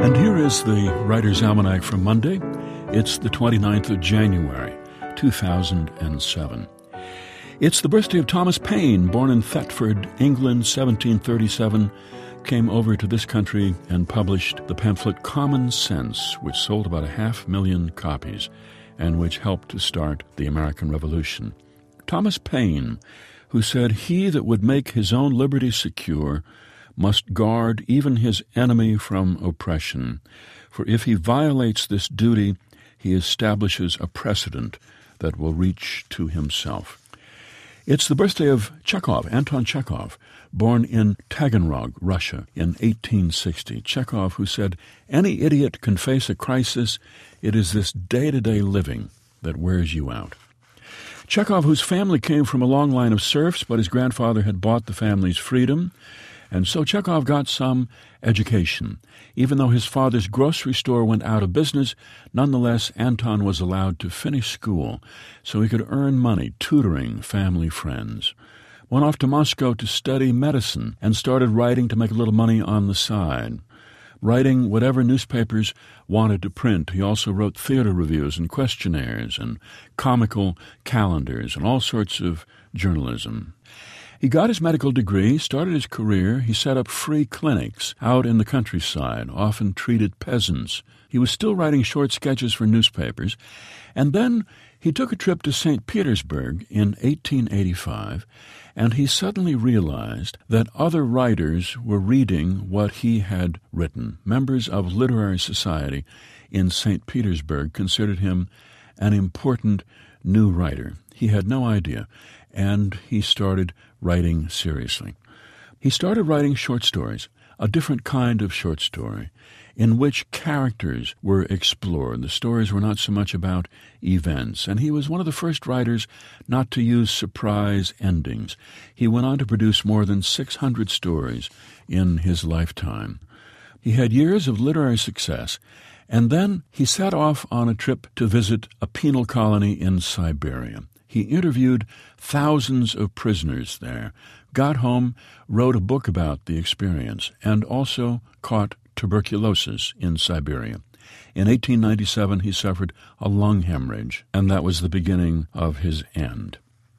And here is the Writer's Almanac for Monday. It's the 29th of January, 2007. It's the birthday of Thomas Paine, born in Thetford, England, 1737, came over to this country and published the pamphlet Common Sense, which sold about 500,000 copies and which helped to start the American Revolution. Thomas Paine, who said, "He that would make his own liberty secure must guard even his enemy from oppression, for if he violates this duty, he establishes a precedent that will reach to himself." It's the birthday of Chekhov, Anton Chekhov, born in Taganrog, Russia, in 1860. Chekhov, who said, "Any idiot can face a crisis. It is this day-to-day living that wears you out." Chekhov, whose family came from a long line of serfs, but his grandfather had bought the family's freedom, and so Chekhov got some education. Even though his father's grocery store went out of business, nonetheless, Anton was allowed to finish school so he could earn money tutoring family friends. Went off to Moscow to study medicine and started writing to make a little money on the side. Writing whatever newspapers wanted to print. He also wrote theater reviews and questionnaires and comical calendars and all sorts of journalism. He got his medical degree, started his career. He set up free clinics out in the countryside, often treated peasants. He was still writing short sketches for newspapers. And then he took a trip to St. Petersburg in 1885, and he suddenly realized that other writers were reading what he had written. Members of literary society in St. Petersburg considered him an important new writer. He had no idea, and he started writing seriously. He started writing short stories, a different kind of short story, in which characters were explored. The stories were not so much about events, and he was one of the first writers not to use surprise endings. He went on to produce more than 600 stories in his lifetime. He had years of literary success, and then he set off on a trip to visit a penal colony in Siberia. He interviewed thousands of prisoners there, got home, wrote a book about the experience, and also caught tuberculosis in Siberia. In 1897, he suffered a lung hemorrhage, and that was the beginning of his end.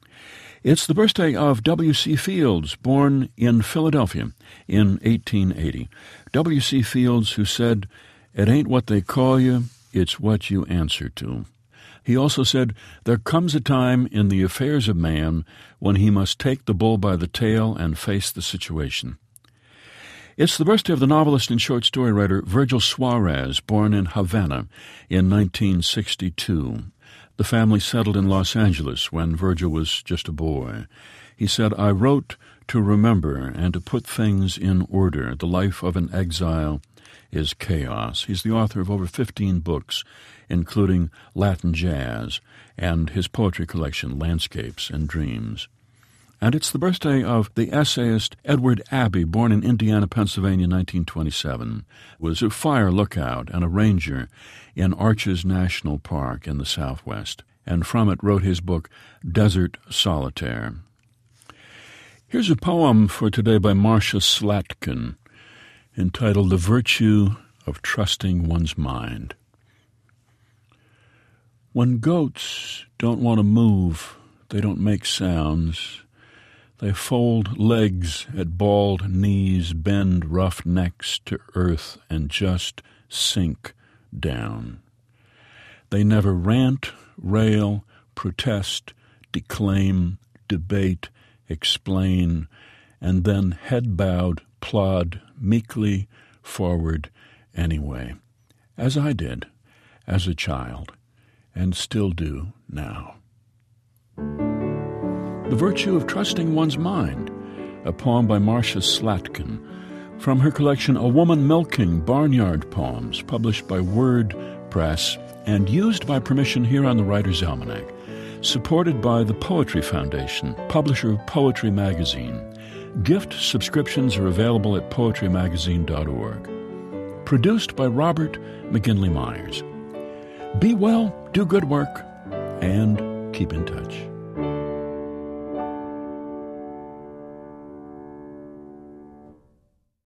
It's the birthday of W.C. Fields, born in Philadelphia in 1880. W.C. Fields, who said, "It ain't what they call you, it's what you answer to." He also said, "There comes a time in the affairs of man when he must take the bull by the tail and face the situation." It's the birthday of the novelist and short story writer Virgil Suarez, born in Havana in 1962. The family settled in Los Angeles when Virgil was just a boy. He said, "I wrote to remember and to put things in order. The life of an exile is chaos." He's the author of over 15 books, including Latin Jazz and his poetry collection, Landscapes and Dreams. And it's the birthday of the essayist Edward Abbey, born in Indiana, Pennsylvania, 1927, was a fire lookout and a ranger in Arches National Park in the Southwest, and from it wrote his book, Desert Solitaire. Here's a poem for today by Marcia Slatkin, entitled The Virtue of Trusting One's Mind. When goats don't want to move, they don't make sounds. They fold legs at bald knees, bend rough necks to earth, and just sink down. They never rant, rail, protest, declaim, debate, explain, and then head-bowed plod meekly forward anyway, as I did as a child and still do now. The Virtue of Trusting One's Mind, a poem by Marcia Slatkin, from her collection A Woman Milking Barnyard Poems, published by Word Press and used by permission here on the Writer's Almanac, supported by the Poetry Foundation, publisher of Poetry Magazine. Gift subscriptions are available at poetrymagazine.org. Produced by Robert McGinley Myers. Be well, do good work, and keep in touch.